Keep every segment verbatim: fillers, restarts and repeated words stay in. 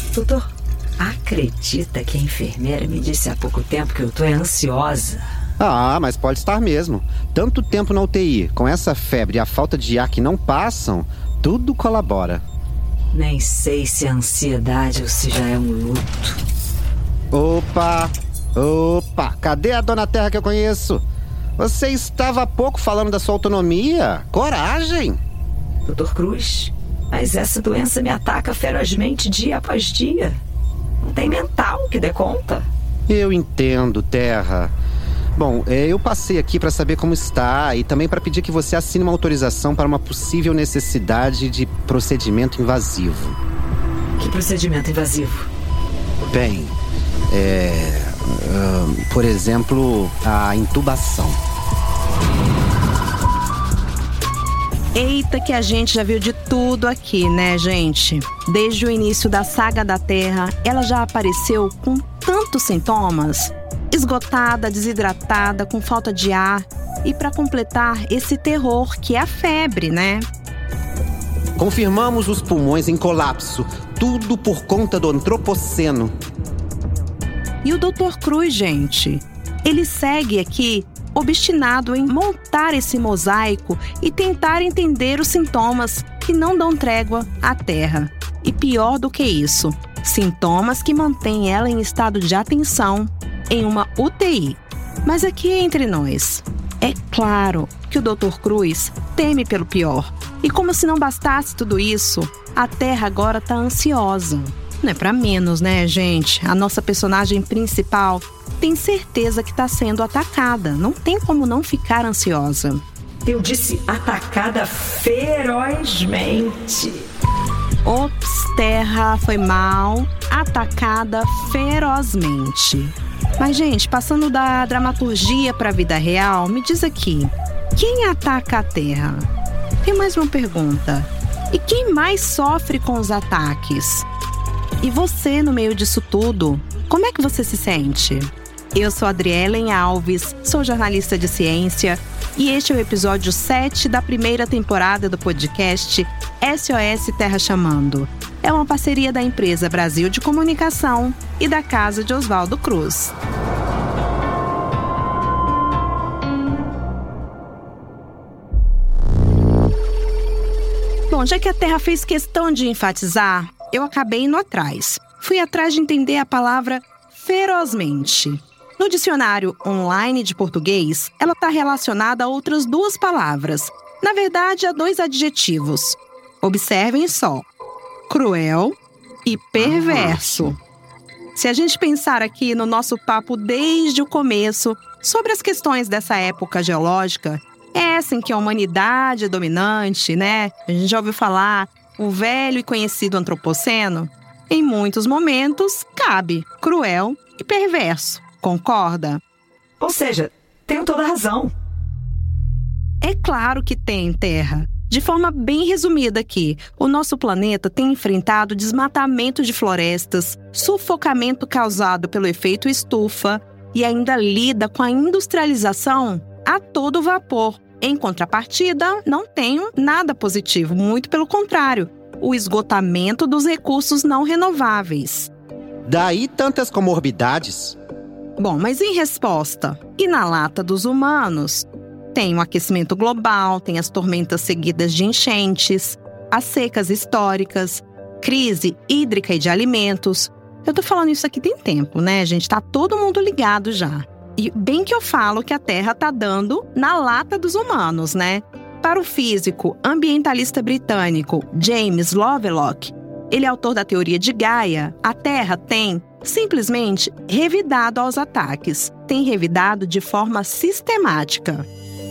Doutor, acredita que a enfermeira me disse há pouco tempo que eu tô ansiosa? Ah, mas pode estar mesmo. Tanto tempo na U T I, com essa febre e a falta de ar que não passam, tudo colabora. Nem sei se é ansiedade ou se já é um luto. Opa, opa, cadê a Dona Terra que eu conheço? Você estava há pouco falando da sua autonomia. Coragem! Doutor Cruz, mas essa doença me ataca ferozmente dia após dia. Não tem mental que dê conta. Eu entendo, Terra. Bom, eu passei aqui para saber como está e também para pedir que você assine uma autorização para uma possível necessidade de procedimento invasivo. Que procedimento invasivo? Bem, é... Uh, por exemplo, a intubação. Eita, que a gente já viu de tudo aqui, né, gente? Desde o início da saga da Terra, ela já apareceu com tantos sintomas. Esgotada, desidratada, com falta de ar. E para completar, esse terror que é a febre, né? Confirmamos os pulmões em colapso. Tudo por conta do antropoceno. E o doutor Cruz, gente? Ele segue aqui obstinado em montar esse mosaico e tentar entender os sintomas que não dão trégua à Terra. E pior do que isso, sintomas que mantêm ela em estado de atenção em uma U T I. Mas aqui entre nós, é claro que o doutor Cruz teme pelo pior. E como se não bastasse tudo isso, a Terra agora está ansiosa. Não é pra menos, né, gente? A nossa personagem principal tem certeza que tá sendo atacada. Não tem como não ficar ansiosa. Eu disse atacada ferozmente. Ops, Terra, foi mal. Atacada ferozmente. Mas, gente, passando da dramaturgia pra vida real, me diz aqui, quem ataca a Terra? Tem mais uma pergunta. E quem mais sofre com os ataques? E você, no meio disso tudo, como é que você se sente? Eu sou Adrielen Alves, sou jornalista de ciência e este é o episódio sete da primeira temporada do podcast S O S Terra Chamando. É uma parceria da empresa Brasil de Comunicação e da Casa de Oswaldo Cruz. Bom, já que a Terra fez questão de enfatizar, eu acabei indo atrás. Fui atrás de entender a palavra ferozmente. No dicionário online de português, ela está relacionada a outras duas palavras. Na verdade, a dois adjetivos. Observem só. Cruel e perverso. Se a gente pensar aqui no nosso papo desde o começo sobre as questões dessa época geológica, é essa em que a humanidade é dominante, né? A gente já ouviu falar o velho e conhecido antropoceno, em muitos momentos, cabe cruel e perverso. Concorda? Ou seja, tenho toda a razão. É claro que tem, Terra. De forma bem resumida aqui, o nosso planeta tem enfrentado desmatamento de florestas, sufocamento causado pelo efeito estufa e ainda lida com a industrialização a todo vapor. Em contrapartida, não tenho nada positivo, muito pelo contrário, o esgotamento dos recursos não renováveis. Daí tantas comorbidades. Bom, mas em resposta, e na lata dos humanos, tem o aquecimento global, tem as tormentas seguidas de enchentes, as secas históricas, crise hídrica e de alimentos. Eu tô falando isso aqui tem tempo, né, gente? Tá todo mundo ligado já. E bem que eu falo que a Terra tá dando na lata dos humanos, né? Para o físico ambientalista britânico James Lovelock, ele é autor da teoria de Gaia, a Terra tem simplesmente revidado aos ataques. Tem revidado de forma sistemática.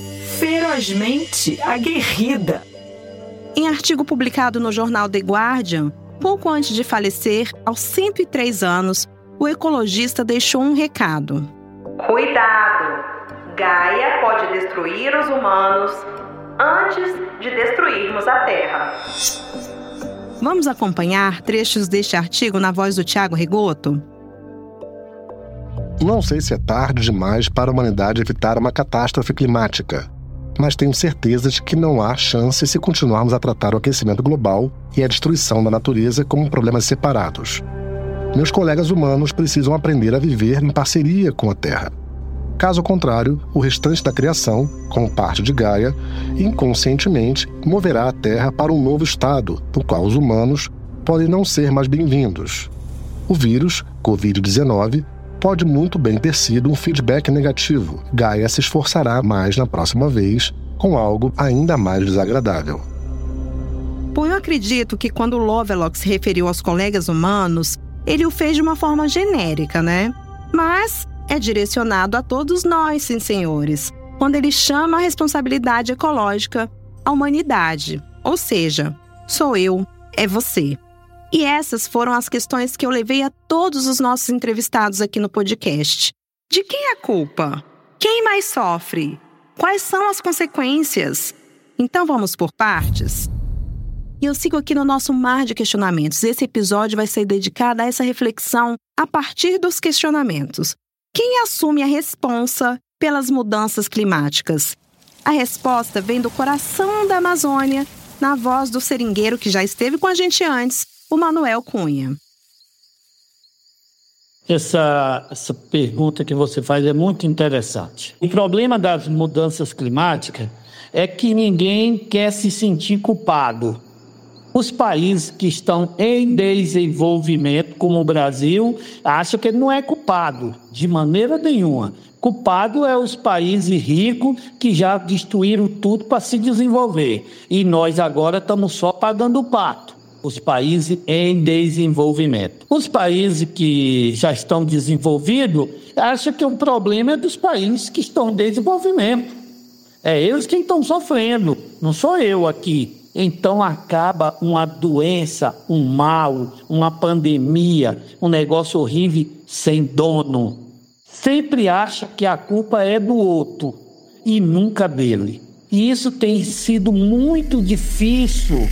Ferozmente aguerrida. Em artigo publicado no jornal The Guardian, pouco antes de falecer, aos cento e três anos, o ecologista deixou um recado. Cuidado! Gaia pode destruir os humanos antes de destruirmos a Terra. Vamos acompanhar trechos deste artigo na voz do Thiago Rigoto? Não sei se é tarde demais para a humanidade evitar uma catástrofe climática, mas tenho certeza de que não há chance se continuarmos a tratar o aquecimento global e a destruição da natureza como problemas separados. meus colegas humanos precisam aprender a viver em parceria com a Terra. Caso contrário, o restante da criação, como parte de Gaia, inconscientemente moverá a Terra para um novo estado, no qual os humanos podem não ser mais bem-vindos. O vírus, covid dezenove, pode muito bem ter sido um feedback negativo. Gaia se esforçará mais na próxima vez, com algo ainda mais desagradável. Bom, eu acredito que quando Lovelock se referiu aos colegas humanos, ele o fez de uma forma genérica, né? Mas é direcionado a todos nós, sim, senhores, quando ele chama a responsabilidade ecológica à humanidade. Ou seja, sou eu, é você. E essas foram as questões que eu levei a todos os nossos entrevistados aqui no podcast. De quem é a culpa? Quem mais sofre? Quais são as consequências? Então vamos por partes? E eu sigo aqui no nosso mar de questionamentos. Esse episódio vai ser dedicado a essa reflexão a partir dos questionamentos. Quem assume a responsa pelas mudanças climáticas? A resposta vem do coração da Amazônia, na voz do seringueiro que já esteve com a gente antes, o Manuel Cunha. Essa, essa pergunta que você faz é muito interessante. O problema das mudanças climáticas é que ninguém quer se sentir culpado. Os países que estão em desenvolvimento, como o Brasil, acham que ele não é culpado, de maneira nenhuma. Culpado é os países ricos que já destruíram tudo para se desenvolver. E nós agora estamos só pagando o pato. Os países em desenvolvimento. Os países que já estão desenvolvidos acham que o problema é dos países que estão em desenvolvimento. É eles quem estão sofrendo, não sou eu aqui. Então acaba uma doença, um mal, uma pandemia, um negócio horrível sem dono. Sempre acha que a culpa é do outro e nunca dele. E isso tem sido muito difícil.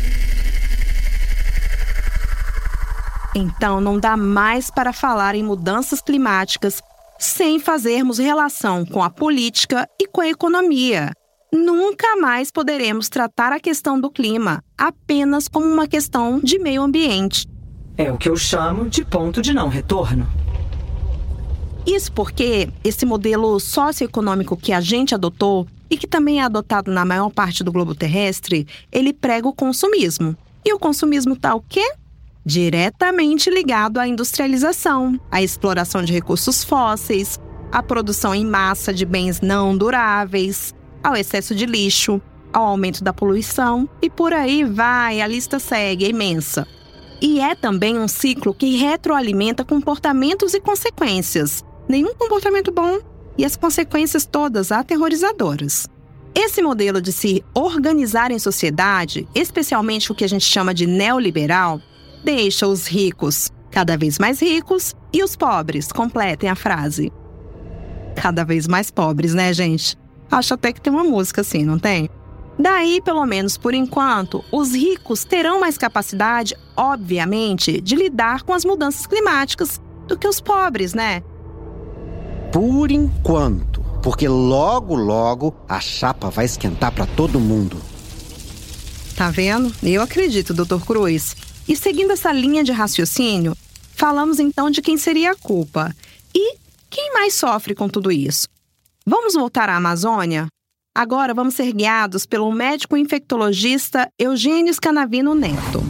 Então não dá mais para falar em mudanças climáticas sem fazermos relação com a política e com a economia. Nunca mais poderemos tratar a questão do clima apenas como uma questão de meio ambiente. É o que eu chamo de ponto de não retorno. Isso porque esse modelo socioeconômico que a gente adotou e que também é adotado na maior parte do globo terrestre, ele prega o consumismo. E o consumismo tá o quê? Diretamente ligado à industrialização, à exploração de recursos fósseis, à produção em massa de bens não duráveis, ao excesso de lixo, ao aumento da poluição e por aí vai, a lista segue, é imensa. E é também um ciclo que retroalimenta comportamentos e consequências. Nenhum comportamento bom e as consequências todas aterrorizadoras. Esse modelo de se organizar em sociedade, especialmente o que a gente chama de neoliberal, deixa os ricos cada vez mais ricos e os pobres, completem a frase. Cada vez mais pobres, né, gente? Acho até que tem uma música assim, não tem? Daí, pelo menos por enquanto, os ricos terão mais capacidade, obviamente, de lidar com as mudanças climáticas do que os pobres, né? Por enquanto, porque logo, logo a chapa vai esquentar para todo mundo. Tá vendo? Eu acredito, doutor Cruz. E seguindo essa linha de raciocínio, falamos então de quem seria a culpa. E quem mais sofre com tudo isso? Vamos voltar à Amazônia? Agora vamos ser guiados pelo médico infectologista Eugênio Scanavino Neto.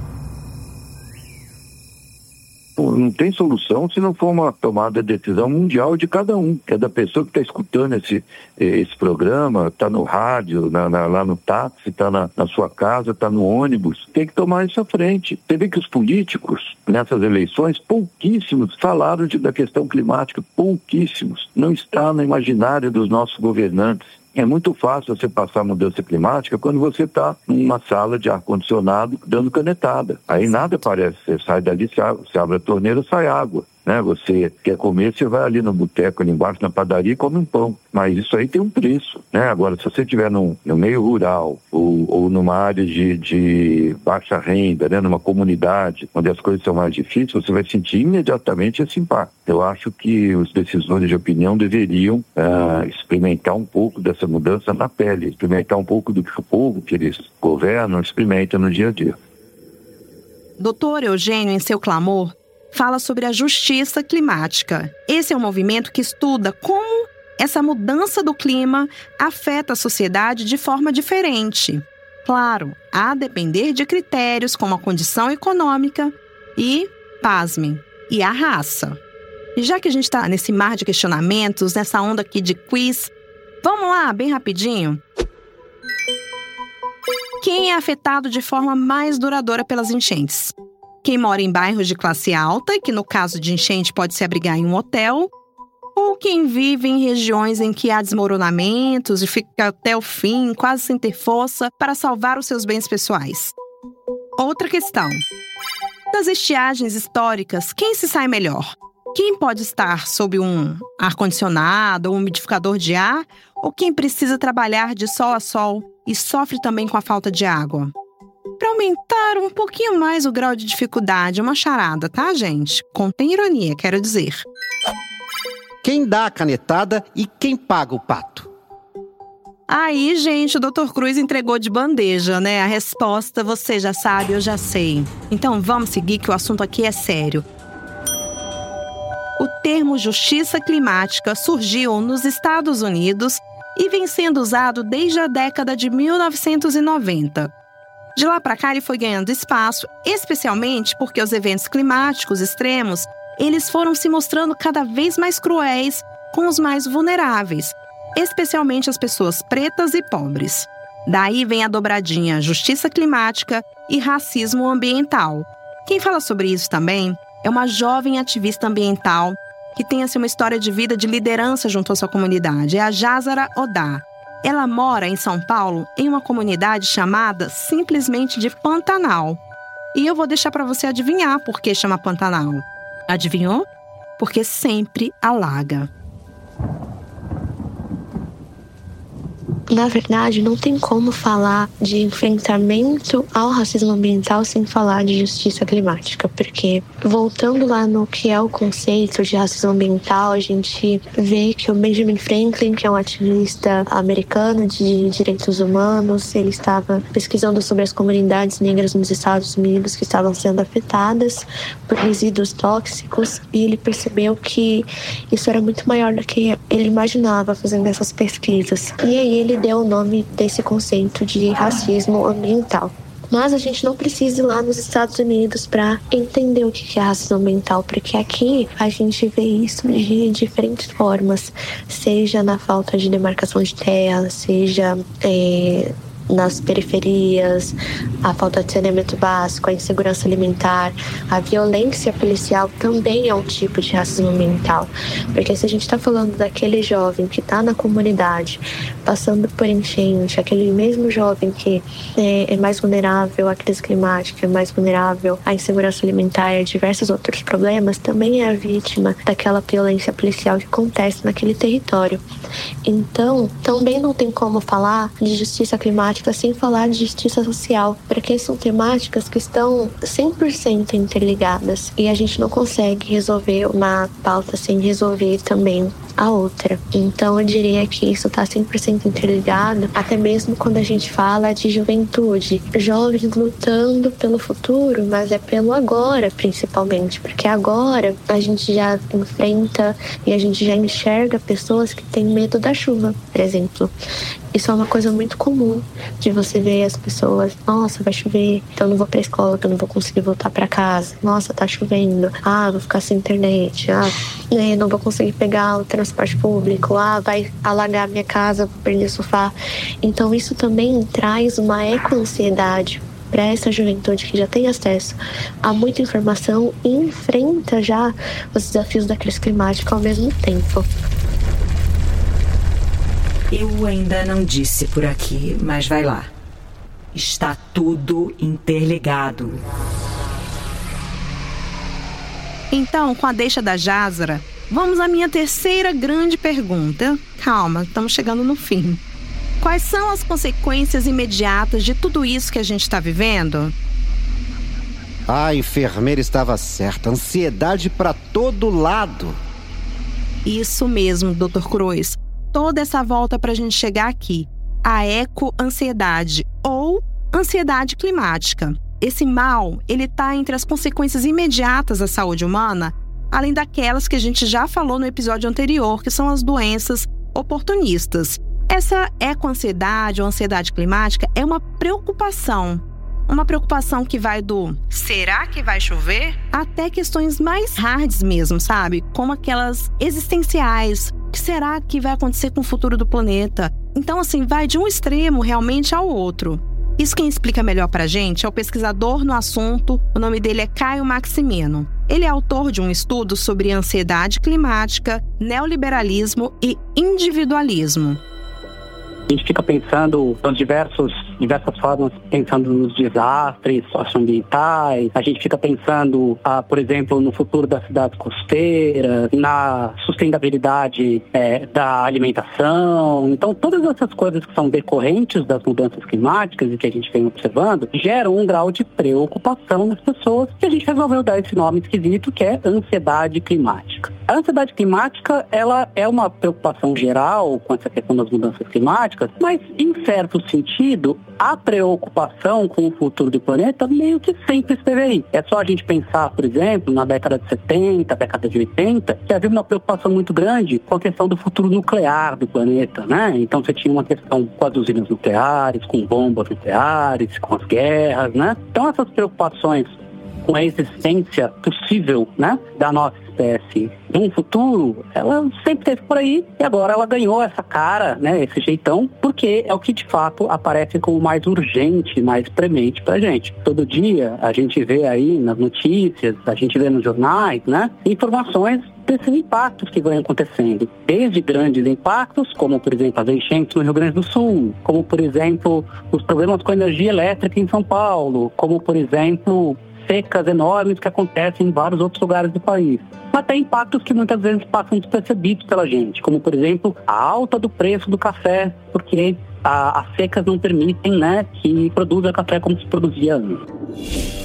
Não tem solução se não for uma tomada de decisão mundial de cada um. É da pessoa que está escutando esse, esse programa, está no rádio, na, na, lá no táxi, está na, na sua casa, está no ônibus. Tem que tomar isso à frente. Você vê que os políticos, nessas eleições, pouquíssimos falaram de, da questão climática, pouquíssimos. Não está no imaginário dos nossos governantes. É muito fácil você passar a mudança climática quando você está numa sala de ar-condicionado dando canetada. Aí nada parece. Você sai dali, você abre, você abre a torneira, sai água. Né? Você quer comer, você vai ali no boteco, ali embaixo na padaria e come um pão. Mas isso aí tem um preço. Né? Agora, se você estiver no meio rural ou, ou numa área de, de baixa renda, né? Numa comunidade onde as coisas são mais difíceis, você vai sentir imediatamente esse impacto. Eu acho que os decisores de opinião deveriam uh, experimentar um pouco dessa mudança na pele, experimentar um pouco do que o povo que eles governam experimenta no dia a dia. Doutor Eugênio, em seu clamor, fala sobre a justiça climática. Esse é um movimento que estuda como essa mudança do clima afeta a sociedade de forma diferente. Claro, a depender de critérios como a condição econômica e, pasmem, e a raça. E já que a gente está nesse mar de questionamentos, nessa onda aqui de quiz, vamos lá, bem rapidinho. Quem é afetado de forma mais duradoura pelas enchentes? Quem mora em bairros de classe alta, que no caso de enchente pode se abrigar em um hotel, ou quem vive em regiões em que há desmoronamentos e fica até o fim, quase sem ter força para salvar os seus bens pessoais? Outra questão. Das estiagens históricas, quem se sai melhor? Quem pode estar sob um ar-condicionado ou um umidificador de ar, ou quem precisa trabalhar de sol a sol e sofre também com a falta de água? Para aumentar um pouquinho mais o grau de dificuldade, uma charada, tá, gente? Contém ironia, quero dizer. Quem dá a canetada e quem paga o pato? Aí, gente, o doutor Cruz entregou de bandeja, né? A resposta você já sabe, eu já sei. Então vamos seguir que o assunto aqui é sério. O termo justiça climática surgiu nos Estados Unidos e vem sendo usado desde a década de mil novecentos e noventa. De lá para cá ele foi ganhando espaço, especialmente porque os eventos climáticos extremos, eles foram se mostrando cada vez mais cruéis com os mais vulneráveis, especialmente as pessoas pretas e pobres. Daí vem a dobradinha justiça climática e racismo ambiental. Quem fala sobre isso também é uma jovem ativista ambiental que tem assim, uma história de vida de liderança junto à sua comunidade. É a Jazara Odá. Ela mora em São Paulo, em uma comunidade chamada simplesmente de Pantanal. E eu vou deixar para você adivinhar por que chama Pantanal. Adivinhou? Porque sempre alaga. Na verdade, não tem como falar de enfrentamento ao racismo ambiental sem falar de justiça climática, porque voltando lá no que é o conceito de racismo ambiental, a gente vê que o Benjamin Franklin, que é um ativista americano de direitos humanos, ele estava pesquisando sobre as comunidades negras nos Estados Unidos que estavam sendo afetadas por resíduos tóxicos, e ele percebeu que isso era muito maior do que ele imaginava fazendo essas pesquisas. E aí ele deu o nome desse conceito de racismo ambiental. Mas a gente não precisa ir lá nos Estados Unidos para entender o que é racismo ambiental, porque aqui a gente vê isso de diferentes formas, seja na falta de demarcação de terra, seja é, nas periferias, a falta de saneamento básico, a insegurança alimentar, a violência policial também é um tipo de racismo ambiental. Porque se a gente está falando daquele jovem que está na comunidade, passando por enchente, aquele mesmo jovem que é, é mais vulnerável à crise climática, é mais vulnerável à insegurança alimentar e a diversos outros problemas, também é a vítima daquela violência policial que acontece naquele território. Então, também não tem como falar de justiça climática sem falar de justiça social, porque são temáticas que estão cem por cento interligadas e a gente não consegue resolver uma pauta sem resolver também a outra. Então eu diria que isso está cem por cento interligado, até mesmo quando a gente fala de juventude, jovens lutando pelo futuro, mas é pelo agora principalmente, porque agora a gente já enfrenta e a gente já enxerga pessoas que têm medo da chuva, por exemplo. Isso é uma coisa muito comum de você ver as pessoas, nossa, vai chover, então eu não vou pra escola, que eu não vou conseguir voltar pra casa. Nossa, tá chovendo, ah, vou ficar sem internet, ah, né, não vou conseguir pegar o transporte público, ah, vai alagar minha casa, vou perder o sofá. Então isso também traz uma eco-ansiedade para essa juventude que já tem acesso a muita informação e enfrenta já os desafios da crise climática ao mesmo tempo. Eu ainda não disse por aqui, mas vai lá. Está tudo interligado. Então, com a deixa da Jazara, vamos à minha terceira grande pergunta. Calma, estamos chegando no fim. Quais são as consequências imediatas de tudo isso que a gente está vivendo? A enfermeira estava certa. Ansiedade para todo lado. Isso mesmo, doutor Cruz. Toda essa volta para a gente chegar aqui. A eco-ansiedade ou ansiedade climática. esse mal, ele está entre as consequências imediatas à saúde humana, além daquelas que a gente já falou no episódio anterior, que são as doenças oportunistas. Essa ecoansiedade ou ansiedade climática é uma preocupação. Uma preocupação que vai do será que vai chover? Até questões mais hards mesmo, sabe? Como aquelas existenciais. O que será que vai acontecer com o futuro do planeta? Então, assim, vai de um extremo realmente ao outro. Isso quem explica melhor pra gente é o pesquisador no assunto, o nome dele é Caio Maximino. Ele é autor de um estudo sobre ansiedade climática, neoliberalismo e individualismo. A gente fica pensando nas diversos, diversas formas, pensando nos desastres socioambientais. A gente fica pensando, ah, por exemplo, no futuro das cidades costeiras, na sustentabilidade é, da alimentação. Então, todas essas coisas que são decorrentes das mudanças climáticas e que a gente vem observando, geram um grau de preocupação nas pessoas e a gente resolveu dar esse nome esquisito que é ansiedade climática. A ansiedade climática, ela é uma preocupação geral com essa questão das mudanças climáticas, mas, em certo sentido, a preocupação com o futuro do planeta meio que sempre esteve aí. É só a gente pensar, por exemplo, na década de setenta, década de oitenta, que havia uma preocupação muito grande com a questão do futuro nuclear do planeta, né? Então, você tinha uma questão com as usinas nucleares, com bombas nucleares, com as guerras, né? Então, essas preocupações com a existência possível, né, da nossa espécie num futuro, ela sempre esteve por aí e agora ela ganhou essa cara, né, esse jeitão, porque é o que de fato aparece como mais urgente, mais premente pra gente. Todo dia a gente vê aí nas notícias, a gente vê nos jornais, né, informações desses impactos que vêm acontecendo. Desde grandes impactos, como por exemplo as enchentes no Rio Grande do Sul, como por exemplo os problemas com a energia elétrica em São Paulo, como por exemplo secas enormes que acontecem em vários outros lugares do país. Até impactos que muitas vezes passam despercebidos pela gente, como, por exemplo, a alta do preço do café, porque a, as secas não permitem, né, que produza café como se produzia antes.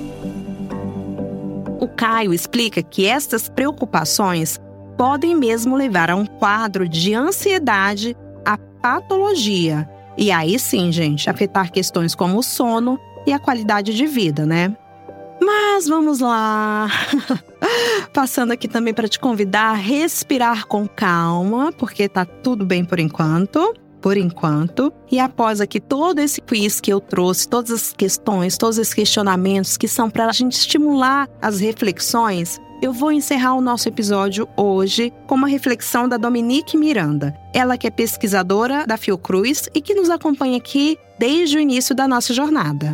O Caio explica que estas preocupações podem mesmo levar a um quadro de ansiedade à patologia. E aí sim, gente, afetar questões como o sono e a qualidade de vida, né? Mas vamos lá, passando aqui também para te convidar a respirar com calma, porque tá tudo bem por enquanto, por enquanto. E após aqui todo esse quiz que eu trouxe, todas as questões, todos esses questionamentos que são para a gente estimular as reflexões, eu vou encerrar o nosso episódio hoje com uma reflexão da Dominique Miranda. Ela que é pesquisadora da Fiocruz e que nos acompanha aqui desde o início da nossa jornada.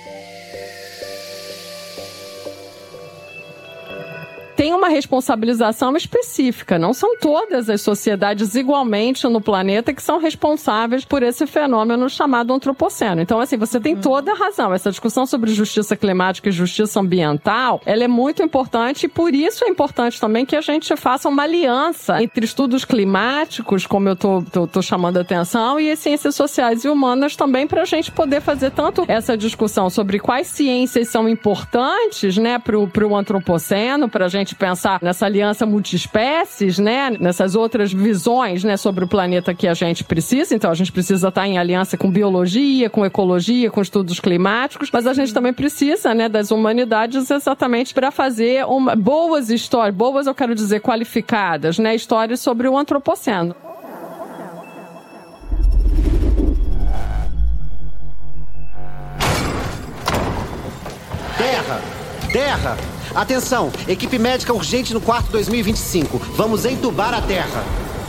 Tem uma responsabilização específica. Não são todas as sociedades igualmente no planeta que são responsáveis por esse fenômeno chamado antropoceno. Então, assim, você tem toda a razão. Essa discussão sobre justiça climática e justiça ambiental, ela é muito importante e por isso é importante também que a gente faça uma aliança entre estudos climáticos, como eu tô, tô, tô chamando a atenção, e as ciências sociais e humanas também, para a gente poder fazer tanto essa discussão sobre quais ciências são importantes, né, pro, pro antropoceno, pra gente pensar nessa aliança multiespécies, né, nessas outras visões, né, sobre o planeta que a gente precisa. Então, a gente precisa estar em aliança com biologia, com ecologia, com estudos climáticos, mas a gente também precisa, né, das humanidades exatamente para fazer uma, boas histórias, boas eu quero dizer qualificadas, né, histórias sobre o antropoceno. Terra! Terra! Atenção! Equipe médica urgente no quarto dois mil e vinte e cinco. Vamos entubar a Terra.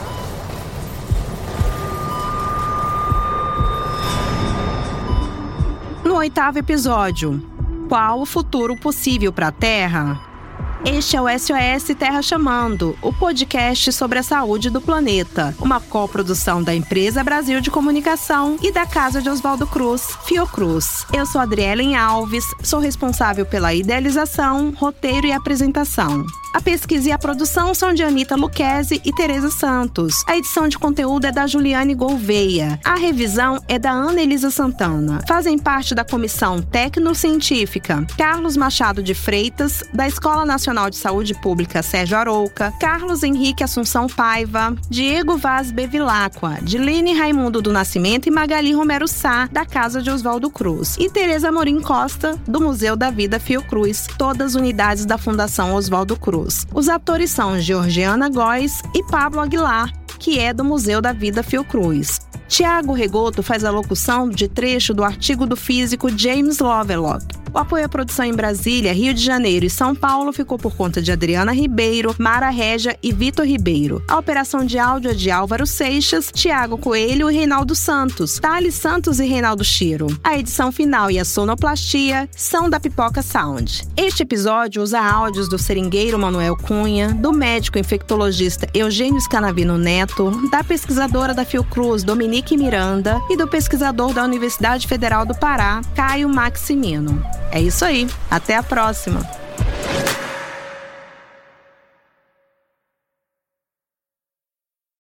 No oitavo episódio, qual o futuro possível para a Terra? Este é o S O S Terra Chamando, o podcast sobre a saúde do planeta. Uma coprodução da Empresa Brasil de Comunicação e da Casa de Oswaldo Cruz, Fiocruz. Eu sou Adrielen Alves, sou responsável pela idealização, roteiro e apresentação. A pesquisa e a produção são de Anitta Lucchesi e Tereza Santos. A edição de conteúdo é da Juliane Gouveia. A revisão é da Ana Elisa Santana. Fazem parte da comissão técnico-científica Carlos Machado de Freitas, da Escola Nacional de Saúde Pública Sérgio Arouca, Carlos Henrique Assunção Paiva, Diego Vaz Bevilacqua, Dilene Raimundo do Nascimento e Magali Romero Sá, da Casa de Oswaldo Cruz, e Tereza Amorim Costa, do Museu da Vida Fiocruz, todas unidades da Fundação Oswaldo Cruz. Os atores são Georgiana Góes e Pablo Aguilar, que é do Museu da Vida Fiocruz. Tiago Regoto faz a locução de trecho do artigo do físico James Lovelock. O apoio à produção em Brasília, Rio de Janeiro e São Paulo ficou por conta de Adriana Ribeiro, Mara Régia e Vitor Ribeiro. A operação de áudio é de Álvaro Seixas, Tiago Coelho e Reinaldo Santos, Thales Santos e Reinaldo Chiro. A edição final e a sonoplastia são da Pipoca Sound. Este episódio usa áudios do seringueiro Manuel Cunha, do médico infectologista Eugênio Scanavino Neto, da pesquisadora da Fiocruz Dominique Miranda e do pesquisador da Universidade Federal do Pará, Caio Maximino. É isso aí, até a próxima!